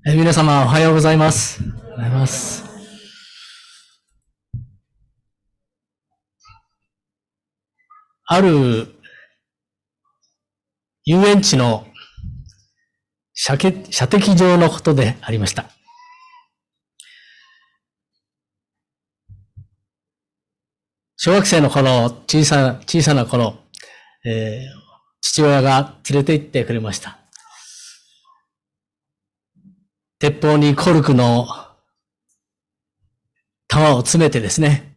皆様おはようございます。おはようございます。ある遊園地の射的場のことでありました。小学生の頃、小さな頃、父親が連れて行ってくれました。鉄砲にコルクの弾を詰めてですね、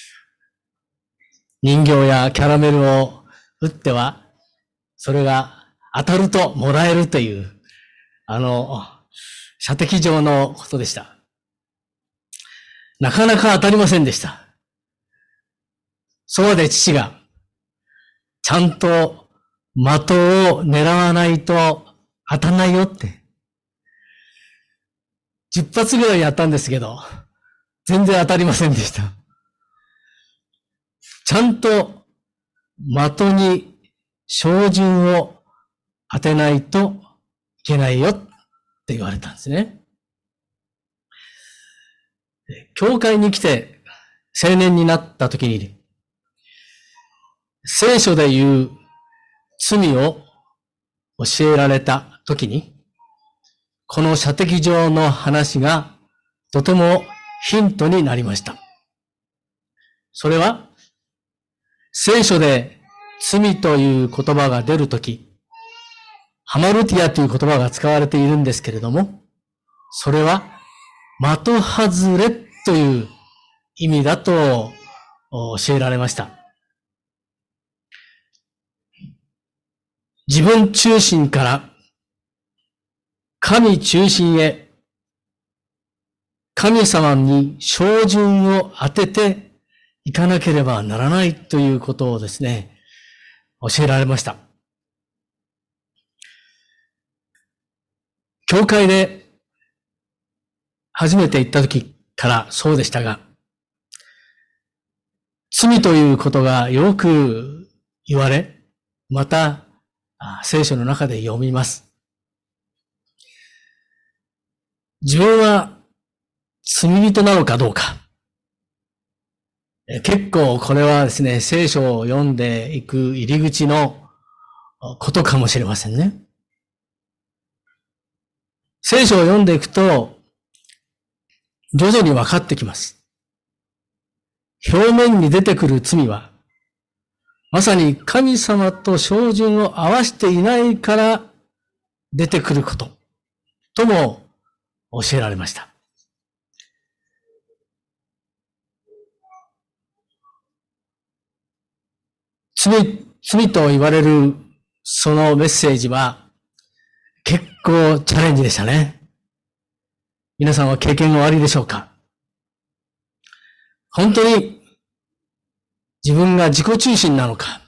人形やキャラメルを撃っては、それが当たるともらえるという、射的場のことでした。なかなか当たりませんでした。そうで父が、ちゃんと的を狙わないと当たんないよって。10発ぐらいやったんですけど、全然当たりませんでした。ちゃんと的に照準を当てないといけないよって言われたんですね。教会に来て青年になった時に、聖書で言う罪を教えられた時に、この射的場の話がとてもヒントになりました。それは、聖書で罪という言葉が出るとき、ハマルティアという言葉が使われているんですけれども、それは的外れという意味だと教えられました。自分中心から神中心へ、神様に照準を当てていかなければならないということをですね、教えられました。教会で初めて行った時からそうでしたが、罪ということがよく言われ、また聖書の中で読みます。自分は罪人なのかどうか。結構これはですね、聖書を読んでいく入り口のことかもしれませんね。聖書を読んでいくと、徐々に分かってきます。表面に出てくる罪は、まさに神様と照準を合わせていないから出てくることとも教えられました。罪と言われるそのメッセージは結構チャレンジでしたね。皆さんは経験がおありでしょうか？本当に自分が自己中心なのか？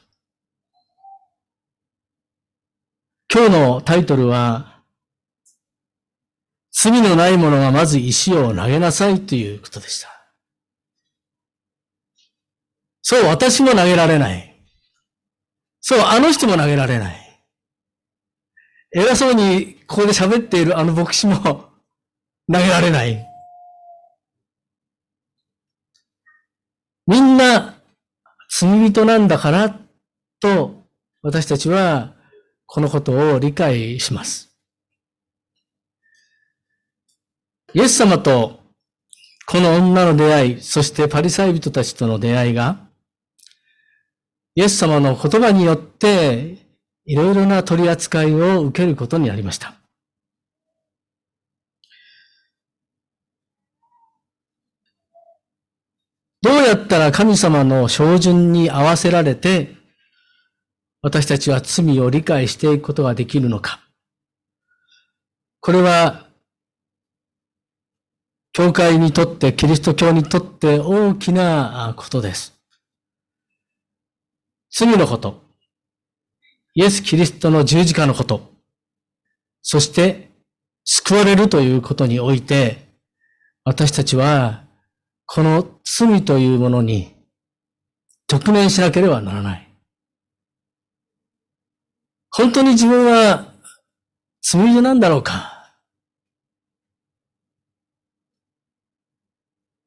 今日のタイトルは、罪のない者がまず石を投げなさいということでした。そう、私も投げられない。そう、あの人も投げられない。偉そうにここで喋っているあの牧師も投げられない。みんな罪人なんだからと私たちはこのことを理解します。イエス様とこの女の出会い、そしてパリサイ人たちとの出会いが、イエス様の言葉によっていろいろな取り扱いを受けることになりました。どうやったら神様の照準に合わせられて、私たちは罪を理解していくことができるのか。これは、教会にとって、キリスト教にとって大きなことです。罪のこと、イエス・キリストの十字架のこと、そして救われるということにおいて、私たちはこの罪というものに直面しなければならない。本当に自分は罪人なんだろうか？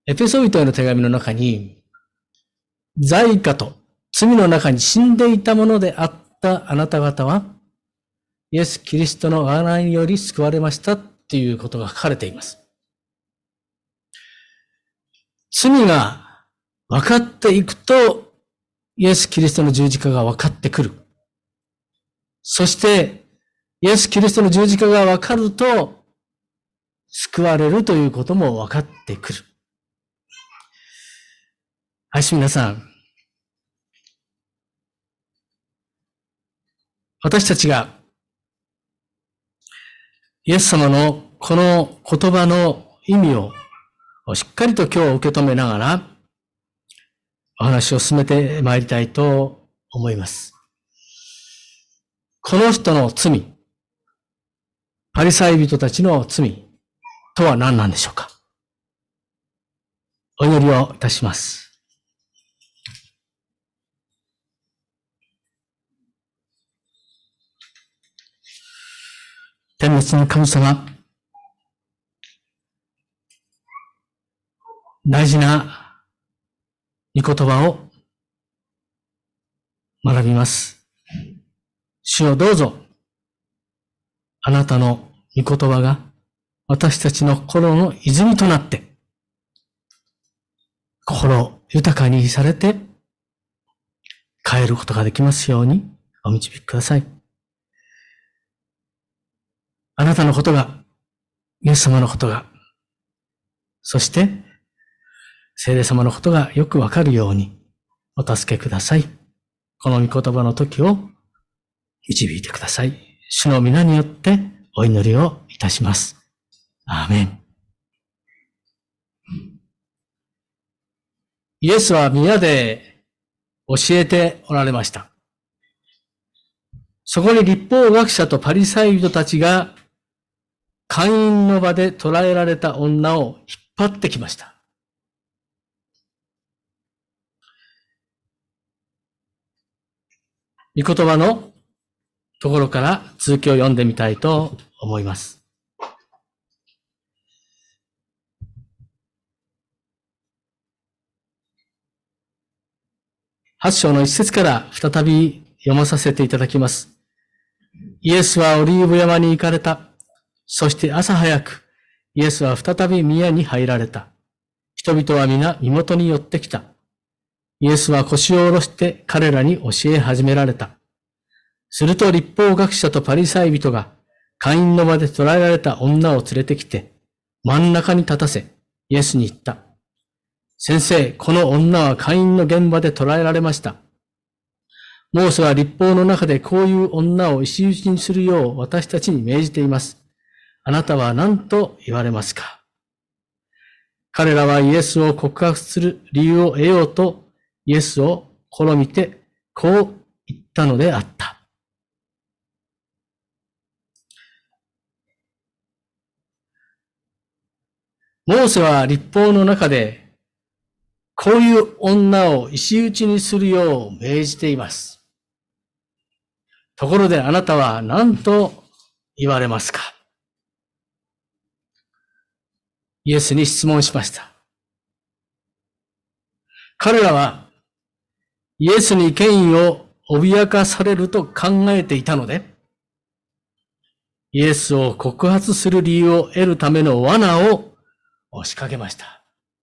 エペソビトへの手紙の中に、罪過と罪の中に死んでいたものであったあなた方は、イエス・キリストの贖いにより救われましたっていうことが書かれています。罪が分かっていくと、イエス・キリストの十字架が分かってくる。そして、イエス・キリストの十字架が分かると、救われるということも分かってくる。はい、皆さん。私たちが、イエス様のこの言葉の意味をしっかりと今日受け止めながら、お話を進めてまいりたいと思います。この人の罪、パリサイ人たちの罪とは何なんでしょうか。お祈りをいたします。天滅の神様、大事な御言葉を学びます。主をどうぞ、あなたの御言葉が私たちの心の泉となって、心豊かにされて、変えることができますようにお導きください。あなたのことが、イエス様のことが、そして、聖霊様のことがよくわかるようにお助けください。この御言葉の時を導いてください。主の皆によってお祈りをいたします。アーメン。イエスは宮で教えておられました。そこに律法学者とパリサイ人たちが会員の場で捕らえられた女を引っ張ってきました。御言葉のところから続きを読んでみたいと思います。8章の1節から再び読まさせていただきます。イエスはオリーブ山に行かれた。そして朝早く、イエスは再び宮に入られた。人々は皆身元に寄ってきた。イエスは腰を下ろして彼らに教え始められた。すると律法学者とパリサイ人が会員の場で捕らえられた女を連れてきて真ん中に立たせイエスに言った。先生、この女は会員の現場で捕らえられました。モーセは律法の中でこういう女を石打ちにするよう私たちに命じています。あなたは何と言われますか。彼らはイエスを告白する理由を得ようとイエスを試みてこう言ったのであった。モーセは律法の中でこういう女を石打ちにするよう命じています。ところであなたは何と言われますか。イエスに質問しました。彼らはイエスに権威を脅かされると考えていたので、イエスを告発する理由を得るための罠を仕掛けました。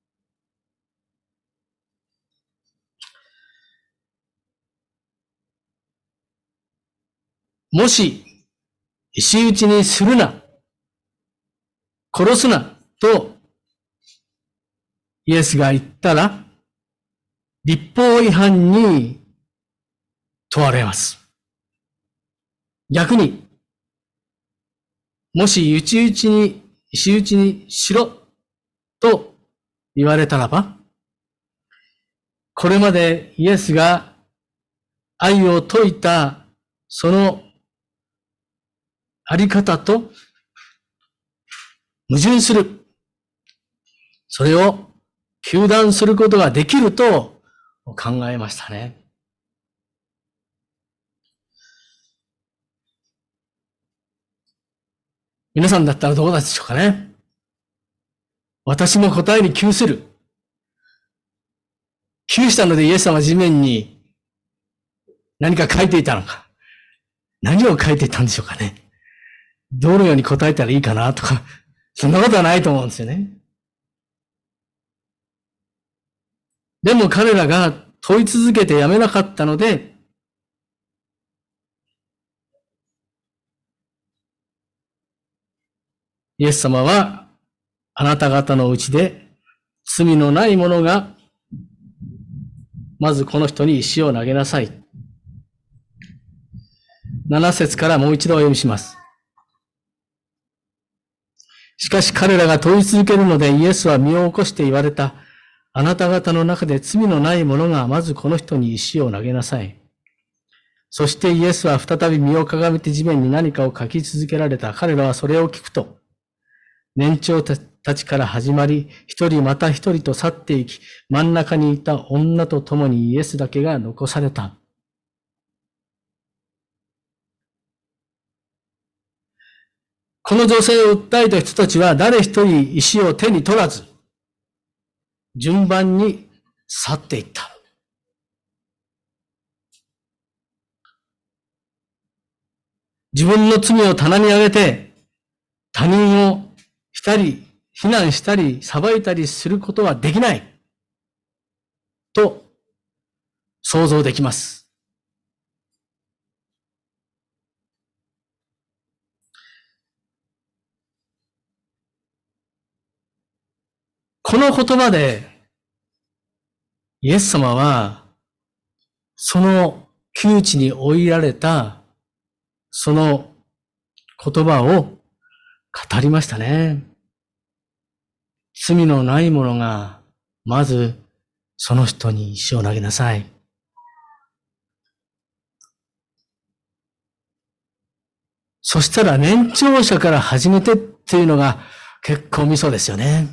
もし、石打ちにするな、殺すな、と、イエスが言ったら、律法違反に問われます。逆に、もし石打ちにしろ、と言われたらば、これまでイエスが愛を説いた、そのあり方と矛盾する。それを糾弾することができると考えましたね。皆さんだったらどうでしょうかね。私も答えに窮する。 窮したのでイエス様は地面に何か書いていたのか。何を書いていたんでしょうかね。どのように答えたらいいかなとか、そんなことはないと思うんですよね。でも彼らが問い続けてやめなかったので、イエス様はあなた方のうちで罪のない者がまずこの人に石を投げなさい。7節からもう一度お読みします。しかし彼らが問い続けるのでイエスは身を起こして言われた。あなた方の中で罪のない者がまずこの人に石を投げなさい。そしてイエスは再び身をかがめて地面に何かを書き続けられた。彼らはそれを聞くと、年長たちから始まり、一人また一人と去っていき、真ん中にいた女と共にイエスだけが残された。この女性を訴えた人たちは誰一人石を手に取らず、順番に去っていった。自分の罪を棚に上げて、他人を非難したり、裁いたりすることはできない。と、想像できます。この言葉で、イエス様は、その窮地に追いられた、その言葉を語りましたね。罪のない者が、まず、その人に石を投げなさい。そしたら年長者から始めてっていうのが結構ミソですよね。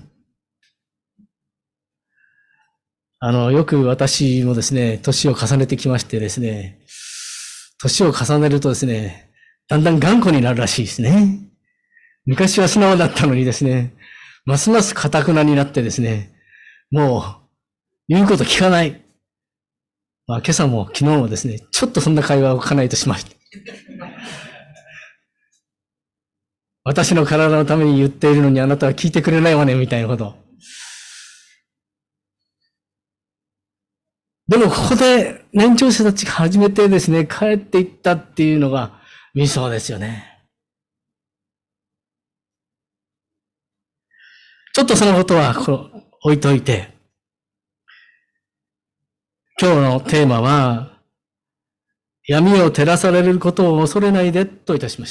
よく私もですね、年を重ねてきましてですね、年を重ねるとですね、だんだん頑固になるらしいですね。昔は素直だったのにですね、ますます堅くなになってですね、もう言うこと聞かない。まあ今朝も昨日もですね、ちょっとそんな会話を置かないとしました。私の体のために言っているのにあなたは聞いてくれないわね、みたいなこと。でもここで年長者たちが初めてですね、帰っていったっていうのがミソですよね。ちょっとそのことは置いといて、今日のテーマは、闇を照らされることを恐れないでといたしました。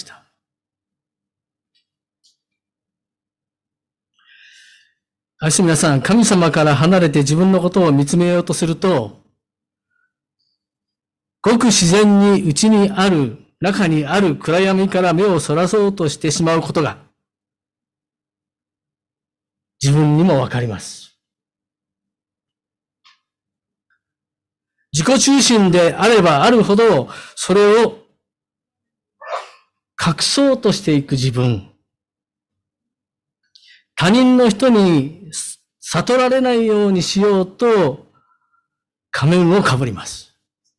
皆さん、神様から離れて自分のことを見つめようとすると、ごく自然に中にある暗闇から目をそらそうとしてしまうことが、自分にもわかります。自己中心であればあるほど、それを隠そうとしていく自分。他人の人に悟られないようにしようと仮面をかぶります。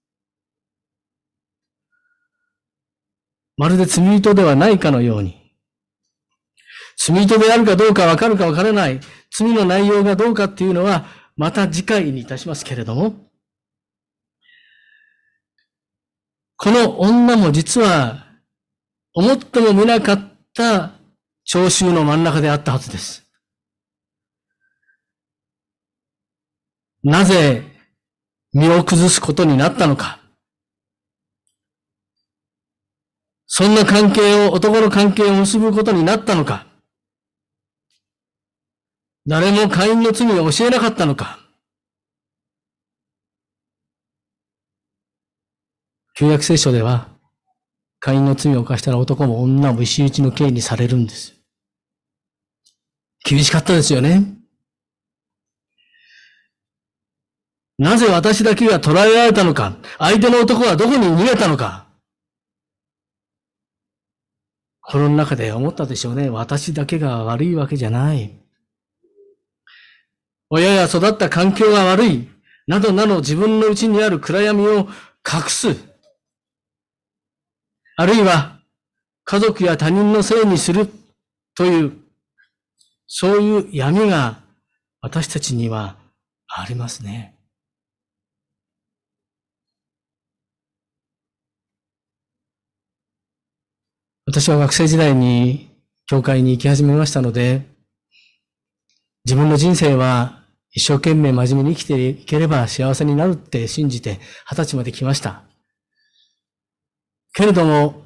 まるで罪人ではないかのように。罪人であるかどうかわかるかわからない。罪の内容がどうかっていうのはまた次回にいたしますけれども、この女も実は思ってもみなかった聴衆の真ん中であったはずです。なぜ身を崩すことになったのか。そんな男の関係を結ぶことになったのか。誰もカインの罪を教えなかったのか。旧約聖書では、カインの罪を犯したら男も女も石打ちの刑にされるんです。厳しかったですよね。なぜ私だけが捕らえられたのか。相手の男はどこに逃げたのか。心の中で思ったでしょうね。私だけが悪いわけじゃない。親や育った環境が悪い。 などなど自分の内にある暗闇を隠す。あるいは家族や他人のせいにするという、そういう闇が私たちにはありますね。私は学生時代に教会に行き始めましたので、自分の人生は一生懸命真面目に生きていければ幸せになるって信じて20歳まで来ました。けれども、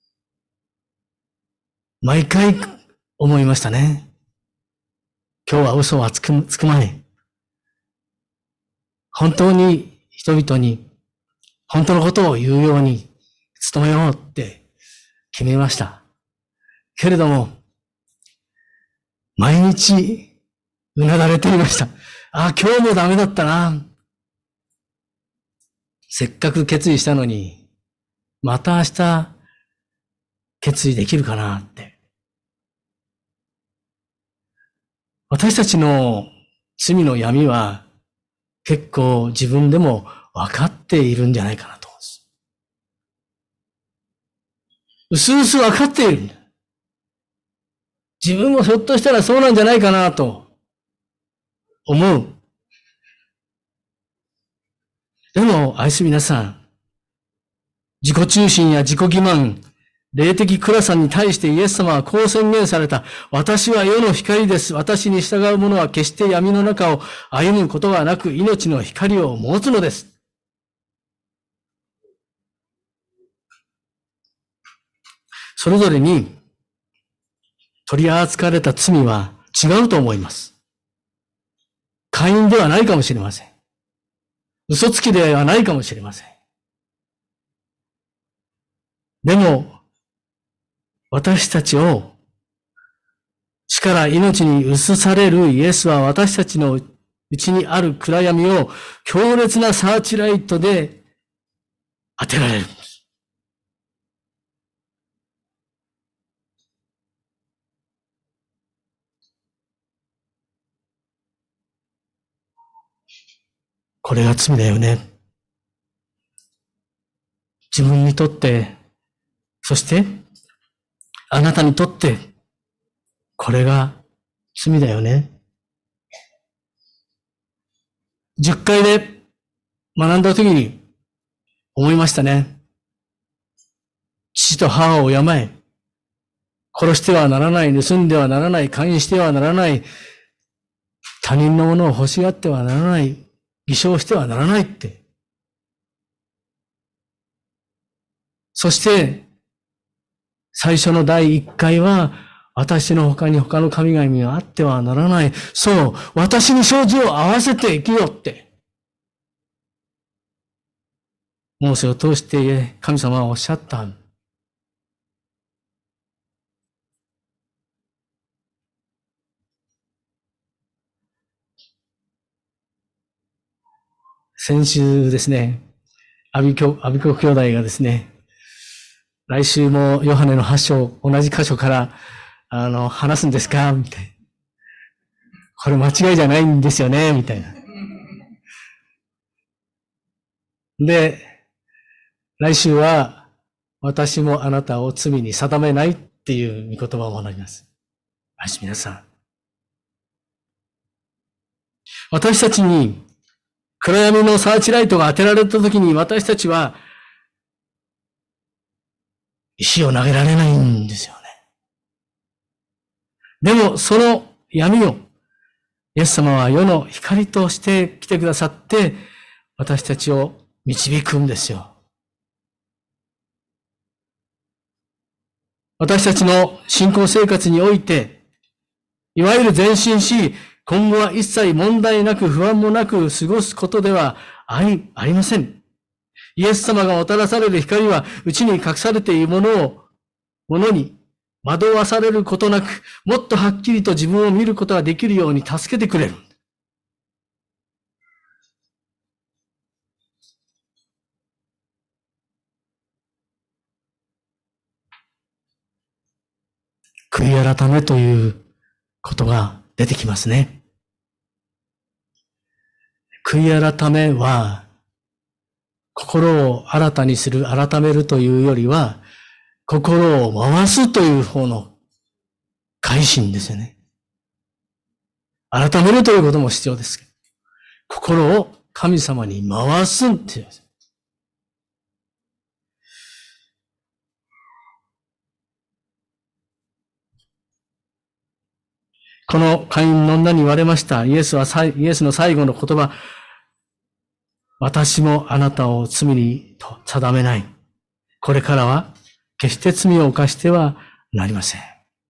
毎回思いましたね。今日は嘘はつくまい。本当に人々に本当のことを言うように努めようって決めました。けれども、毎日うなだれていました。ああ、今日もダメだったな。せっかく決意したのに、また明日決意できるかなって。私たちの罪の闇は結構自分でも分かっているんじゃないかなと思うんです。うすうす分かっている。自分もひょっとしたらそうなんじゃないかなと思う。でも、愛する皆さん、自己中心や自己欺瞞、霊的暗さに対してイエス様はこう宣言された。私は世の光です。私に従う者は決して闇の中を歩むことがなく、命の光を持つのです。それぞれに取り扱われた罪は違うと思います。姦淫ではないかもしれません。嘘つきではないかもしれません。でも、私たちを死から命に移されるイエスは私たちの内にある暗闇を強烈なサーチライトで当てられるんです。これが罪だよね。自分にとって、そしてあなたにとって、これが罪だよね。10回で学んだ時に思いましたね。父と母を敬え。殺してはならない、盗んではならない、姦淫してはならない、他人のものを欲しがってはならない、偽証してはならないって。そして、最初の第1回は、私の他に他の神々があってはならない。そう、私に照準を合わせて生きよって。モーセを通して神様はおっしゃった。先週ですね、アビコ兄弟がですね、来週もヨハネの8章、同じ箇所から話すんですかみたいな。これ間違いじゃないんですよねみたいな。で、来週は、私もあなたを罪に定めないっていう御言葉を学びます。皆さん。私たちに暗闇のサーチライトが当てられたときに私たちは石を投げられないんですよね。でもその闇をイエス様は世の光として来てくださって私たちを導くんですよ。私たちの信仰生活において、いわゆる前進し、今後は一切問題なく不安もなく過ごすことではありません。イエス様がもたらされる光は、内に隠されているものに惑わされることなく、もっとはっきりと自分を見ることができるように助けてくれる。悔い改めということが出てきますね。 悔い改めは、心を新たにする、改めるというよりは、心を回すという方の改心ですよね。改めるということも必要ですけど、心を神様に回すっていうんです。この会員の女に言われました。イエスの最後の言葉、私もあなたを罪にと定めない。これからは決して罪を犯してはなりません。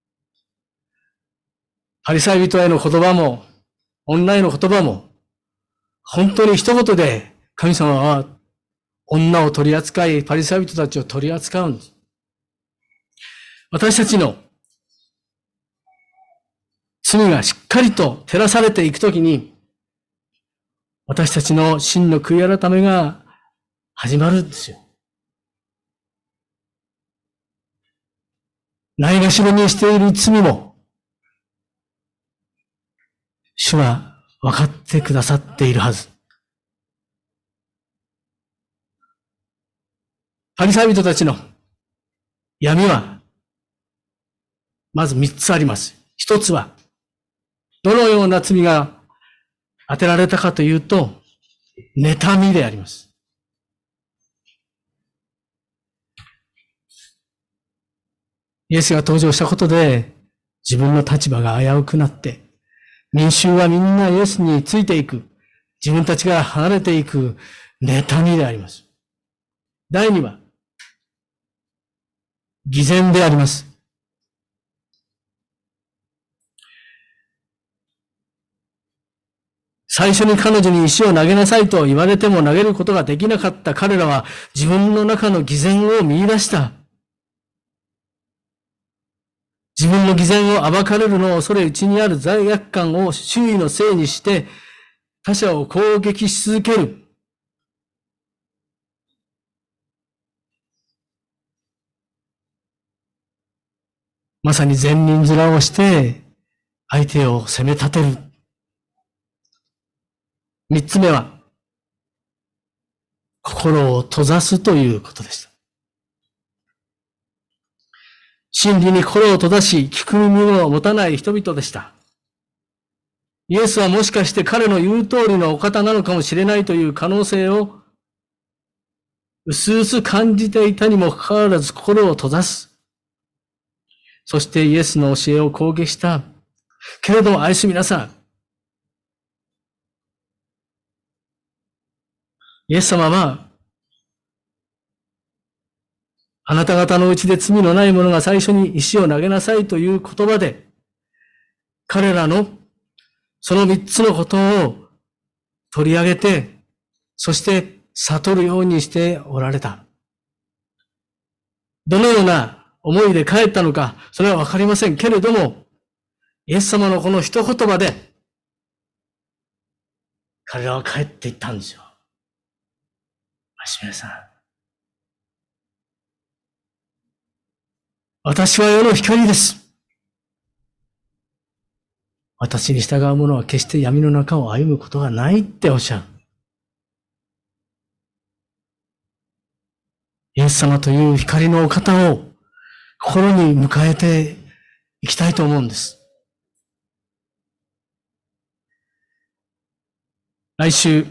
パリサイ人への言葉も、女への言葉も、本当に一言で神様は女を取り扱い、パリサイ人たちを取り扱うんです。私たちの罪がしっかりと照らされていくときに、私たちの真の悔い改めが始まるんですよ。ないがしろにしている罪も、主は分かってくださっているはず。パリサイ人たちの闇は、まず3つあります。一つは、どのような罪が当てられたかというと、妬みであります。イエスが登場したことで、自分の立場が危うくなって、民衆はみんなイエスについていく。自分たちから離れていく妬みであります。第二は、偽善であります。最初に彼女に石を投げなさいと言われても投げることができなかった彼らは自分の中の偽善を見出した。自分の偽善を暴かれるのを恐れ、内にある罪悪感を周囲のせいにして他者を攻撃し続ける。まさに善人面をして相手を責め立てる。三つ目は、心を閉ざすということでした。真理に心を閉ざし、聞く耳を持たない人々でした。イエスはもしかして彼の言う通りのお方なのかもしれないという可能性を薄々感じていたにもかかわらず心を閉ざす。そしてイエスの教えを攻撃した。けれども愛す皆さん、イエス様は、あなた方のうちで罪のない者が最初に石を投げなさいという言葉で、彼らのその三つのことを取り上げて、そして悟るようにしておられた。どのような思いで帰ったのか、それはわかりませんけれども、イエス様のこの一言葉で、彼らは帰っていったんですよ。皆さん。私は世の光です。私に従う者は決して闇の中を歩むことがないっておっしゃる。イエス様という光のお方を心に迎えていきたいと思うんです。来週、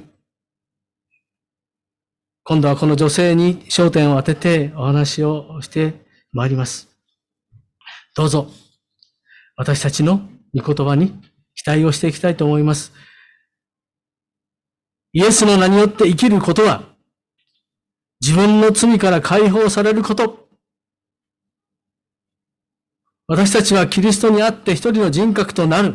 今度はこの女性に焦点を当ててお話をしてまいります。どうぞ、私たちの御言葉に期待をしていきたいと思います。イエスの名によって生きることは、自分の罪から解放されること。私たちはキリストにあって一人の人格となる。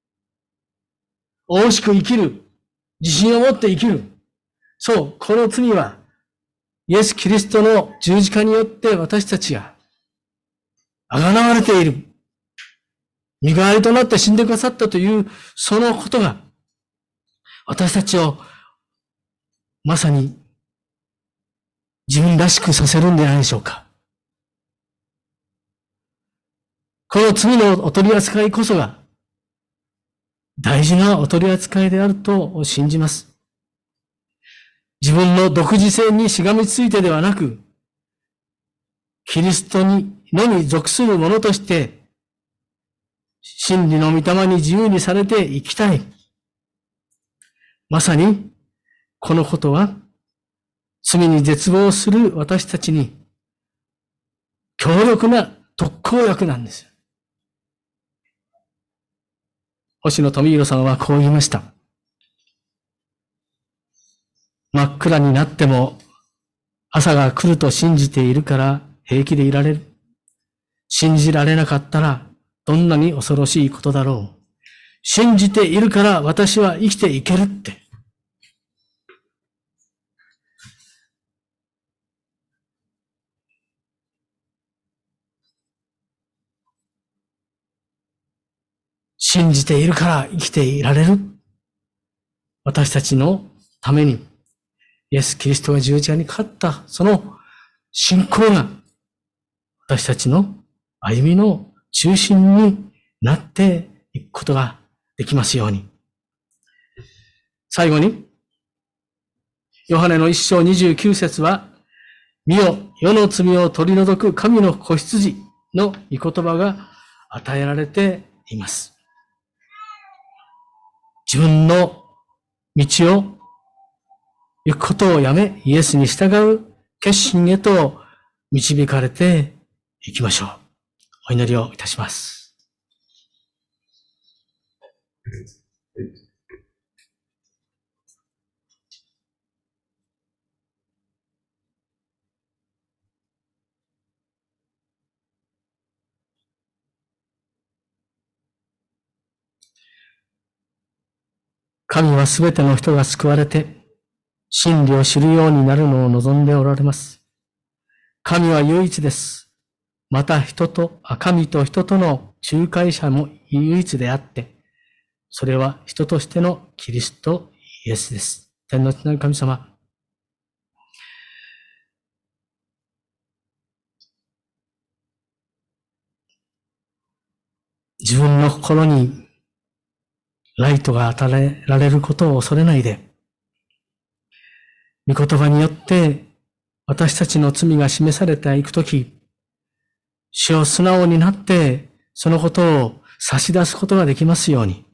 大しく生きる。自信を持って生きる。そう、この罪は、イエス・キリストの十字架によって私たちが、あがなわれている。身代わりとなって死んでくださったという、そのことが、私たちを、まさに、自分らしくさせるんではないでしょうか。この罪のお取り扱いこそが、大事なお取り扱いであると信じます。 自分の独自性にしがみついてではなく、キリストにのみ属する者として、真理の御霊に自由にされて生きたい。まさに、このことは、罪に絶望する私たちに、強力な特効薬なんです。星野富弘さんはこう言いました。真っ暗になっても朝が来ると信じているから平気でいられる。信じられなかったらどんなに恐ろしいことだろう。信じているから私は生きていけるって。信じているから生きていられる。私たちのためにイエス・キリストが十字架に勝ったその信仰が私たちの歩みの中心になっていくことができますように。最後に、ヨハネの1章29節は、見よ、世の罪を取り除く神の子羊の御言葉が与えられています。自分の道を行くことをやめ、イエスに従う決心へと導かれていきましょう。お祈りをいたします。神はすべての人が救われて、真理を知るようになるのを望んでおられます。神は唯一です。また神と人との仲介者も唯一であって、それは人としてのキリストイエスです。天の父なる神様。自分の心にライトが与えられることを恐れないで、御言葉によって私たちの罪が示されていくとき、主を素直になってそのことを差し出すことができますように、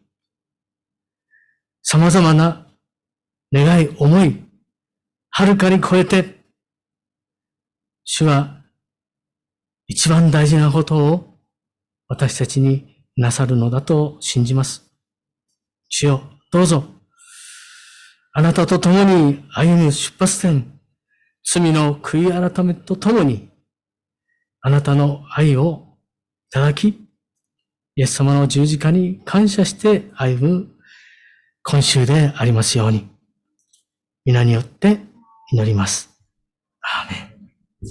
様々な願い、思い、はるかに超えて、主は一番大事なことを私たちになさるのだと信じます。主よ、どうぞ、あなたと共に歩む出発点、罪の悔い改めと共に、あなたの愛をいただき、イエス様の十字架に感謝して歩む今週でありますように、皆によって祈ります。アーメン。